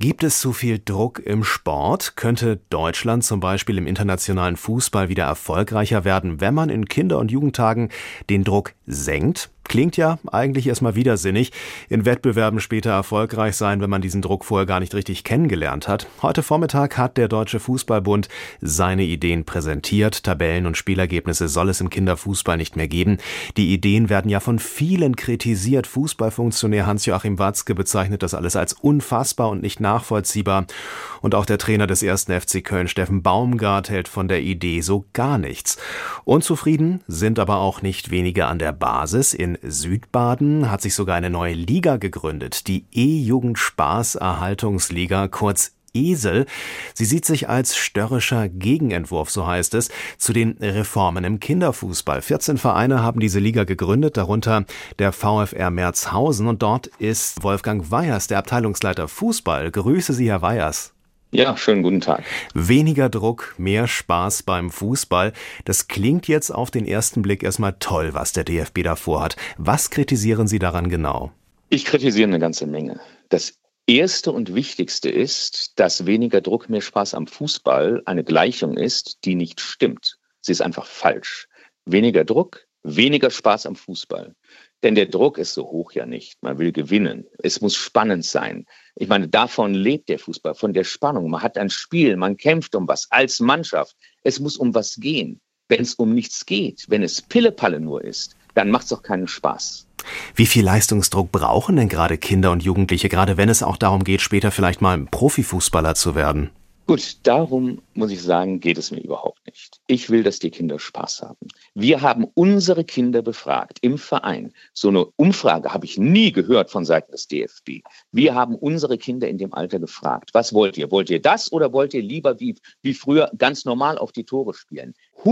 Gibt es zu viel Druck im Sport? Könnte Deutschland zum Beispiel im internationalen Fußball wieder erfolgreicher werden, wenn man in Kinder- und Jugendtagen den Druck senkt? Klingt ja eigentlich erstmal widersinnig. In Wettbewerben später erfolgreich sein, wenn man diesen Druck vorher gar nicht richtig kennengelernt hat. Heute Vormittag hat der Deutsche Fußballbund seine Ideen präsentiert. Tabellen und Spielergebnisse soll es im Kinderfußball nicht mehr geben. Die Ideen werden ja von vielen kritisiert. Fußballfunktionär Hans-Joachim Watzke bezeichnet das alles als unfassbar und nicht nachvollziehbar. Und auch der Trainer des 1. FC Köln, Steffen Baumgart, hält von der Idee so gar nichts. Unzufrieden sind aber auch nicht wenige an der Basis. In Südbaden hat sich sogar eine neue Liga gegründet, die E-Jugend-Spaß-Erhaltungsliga, kurz ESEL. Sie sieht sich als störrischer Gegenentwurf, so heißt es, zu den Reformen im Kinderfußball. 14 Vereine haben diese Liga gegründet, darunter der VfR Merzhausen. Und dort ist Wolfgang Weyers, der Abteilungsleiter Fußball. Grüße Sie, Herr Weyers. Ja, schönen guten Tag. Weniger Druck, mehr Spaß beim Fußball. Das klingt jetzt auf den ersten Blick erstmal toll, was der DFB da vorhat. Was kritisieren Sie daran genau? Ich kritisiere eine ganze Menge. Das Erste und Wichtigste ist, dass weniger Druck, mehr Spaß am Fußball eine Gleichung ist, die nicht stimmt. Sie ist einfach falsch. Weniger Druck, weniger Spaß am Fußball. Denn der Druck ist so hoch ja nicht. Man will gewinnen. Es muss spannend sein. Ich meine, davon lebt der Fußball, von der Spannung. Man hat ein Spiel, man kämpft um was als Mannschaft. Es muss um was gehen. Wenn es um nichts geht, wenn es Pillepalle nur ist, dann macht es doch keinen Spaß. Wie viel Leistungsdruck brauchen denn gerade Kinder und Jugendliche, gerade wenn es auch darum geht, später vielleicht mal Profifußballer zu werden? Gut, darum muss ich sagen, geht es mir überhaupt nicht. Ich will, dass die Kinder Spaß haben. Wir haben unsere Kinder befragt im Verein. So eine Umfrage habe ich nie gehört von Seiten des DFB. Wir haben unsere Kinder in dem Alter gefragt. Was wollt ihr? Wollt ihr das oder wollt ihr lieber wie früher ganz normal auf die Tore spielen?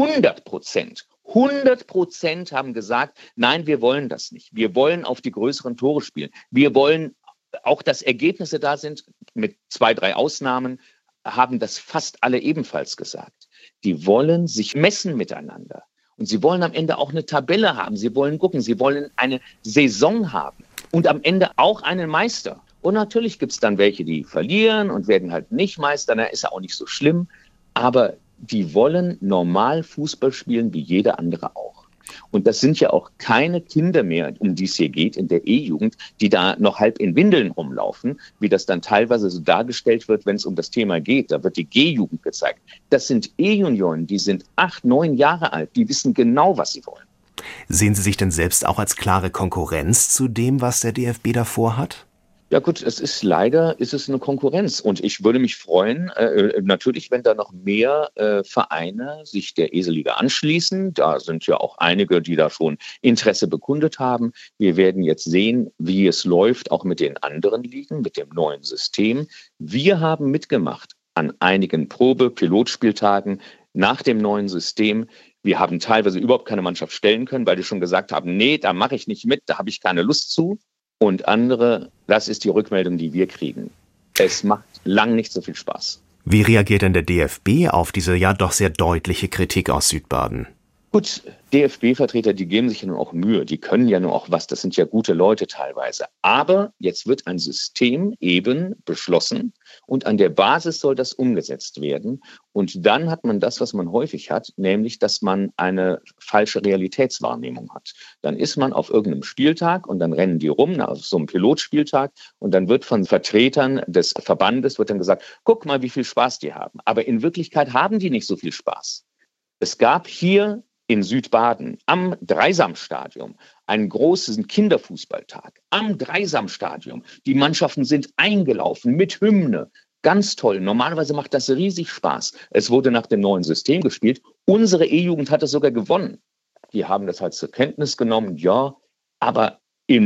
100% haben gesagt, nein, wir wollen das nicht. Wir wollen auf die größeren Tore spielen. Wir wollen auch, dass Ergebnisse da sind, mit 2, 3 Ausnahmen, haben das fast alle ebenfalls gesagt. Die wollen sich messen miteinander. Und sie wollen am Ende auch eine Tabelle haben. Sie wollen gucken, sie wollen eine Saison haben. Und am Ende auch einen Meister. Und natürlich gibt es dann welche, die verlieren und werden halt nicht Meister. Na, ist ja auch nicht so schlimm. Aber die wollen normal Fußball spielen, wie jeder andere auch. Und das sind ja auch keine Kinder mehr, um die es hier geht in der E-Jugend, die da noch halb in Windeln rumlaufen, wie das dann teilweise so dargestellt wird, wenn es um das Thema geht. Da wird die G-Jugend gezeigt. Das sind E-Junioren, die sind 8, 9 Jahre alt, die wissen genau, was sie wollen. Sehen Sie sich denn selbst auch als klare Konkurrenz zu dem, was der DFB da vorhat? Ja gut, leider ist es eine Konkurrenz und ich würde mich freuen, natürlich, wenn da noch mehr Vereine sich der ESEL-Liga anschließen. Da sind ja auch einige, die da schon Interesse bekundet haben. Wir werden jetzt sehen, wie es läuft, auch mit den anderen Ligen, mit dem neuen System. Wir haben mitgemacht an einigen Pilotspieltagen nach dem neuen System. Wir haben teilweise überhaupt keine Mannschaft stellen können, weil die schon gesagt haben, nee, da mache ich nicht mit, da habe ich keine Lust zu. Und andere, das ist die Rückmeldung, die wir kriegen. Es macht lang nicht so viel Spaß. Wie reagiert denn der DFB auf diese ja doch sehr deutliche Kritik aus Südbaden? Gut, DFB-Vertreter, die geben sich ja nun auch Mühe. Die können ja nur auch was. Das sind ja gute Leute teilweise. Aber jetzt wird ein System eben beschlossen und an der Basis soll das umgesetzt werden. Und dann hat man das, was man häufig hat, nämlich, dass man eine falsche Realitätswahrnehmung hat. Dann ist man auf irgendeinem Spieltag und dann rennen die rum, auf so einem Pilotspieltag. Und dann wird von Vertretern des Verbandes wird dann gesagt, guck mal, wie viel Spaß die haben. Aber in Wirklichkeit haben die nicht so viel Spaß. Es gab hier in Südbaden am Dreisamstadion einen großen Kinderfußballtag. Am Dreisamstadion. Die Mannschaften sind eingelaufen mit Hymne. Ganz toll. Normalerweise macht das riesig Spaß. Es wurde nach dem neuen System gespielt. Unsere E-Jugend hat es sogar gewonnen. Die haben das halt zur Kenntnis genommen, ja. Aber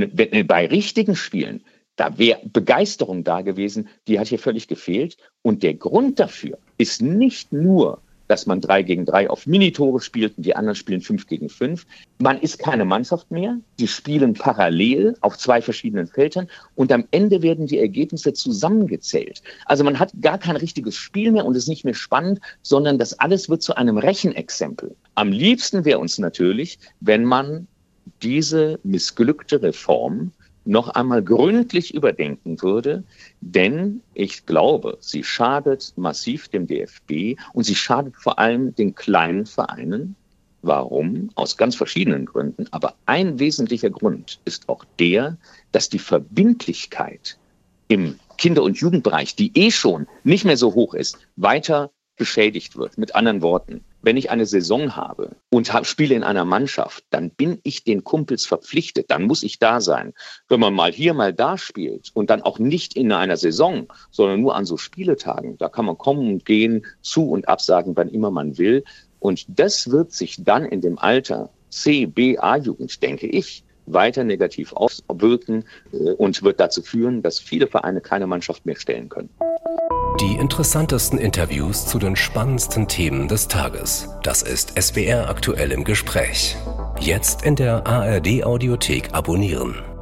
bei richtigen Spielen, da wäre Begeisterung da gewesen, die hat hier völlig gefehlt. Und der Grund dafür ist nicht nur, dass man 3 gegen 3 auf Minitore spielt und die anderen spielen 5 gegen 5. Man ist keine Mannschaft mehr. Die spielen parallel auf 2 verschiedenen Feldern und am Ende werden die Ergebnisse zusammengezählt. Also man hat gar kein richtiges Spiel mehr und ist nicht mehr spannend, sondern das alles wird zu einem Rechenexempel. Am liebsten wäre uns natürlich, wenn man diese missglückte Reform noch einmal gründlich überdenken würde, denn ich glaube, sie schadet massiv dem DFB und sie schadet vor allem den kleinen Vereinen. Warum? Aus ganz verschiedenen Gründen. Aber ein wesentlicher Grund ist auch der, dass die Verbindlichkeit im Kinder- und Jugendbereich, die schon nicht mehr so hoch ist, weiter beschädigt wird. Mit anderen Worten, wenn ich eine Saison habe und spiele in einer Mannschaft, dann bin ich den Kumpels verpflichtet, dann muss ich da sein. Wenn man mal hier, mal da spielt und dann auch nicht in einer Saison, sondern nur an so Spieletagen, da kann man kommen und gehen, zu- und absagen, wann immer man will. Und das wird sich dann in dem Alter C, B, A-Jugend, denke ich, weiter negativ auswirken und wird dazu führen, dass viele Vereine keine Mannschaft mehr stellen können. Die interessantesten Interviews zu den spannendsten Themen des Tages. Das ist SWR aktuell im Gespräch. Jetzt in der ARD Audiothek abonnieren.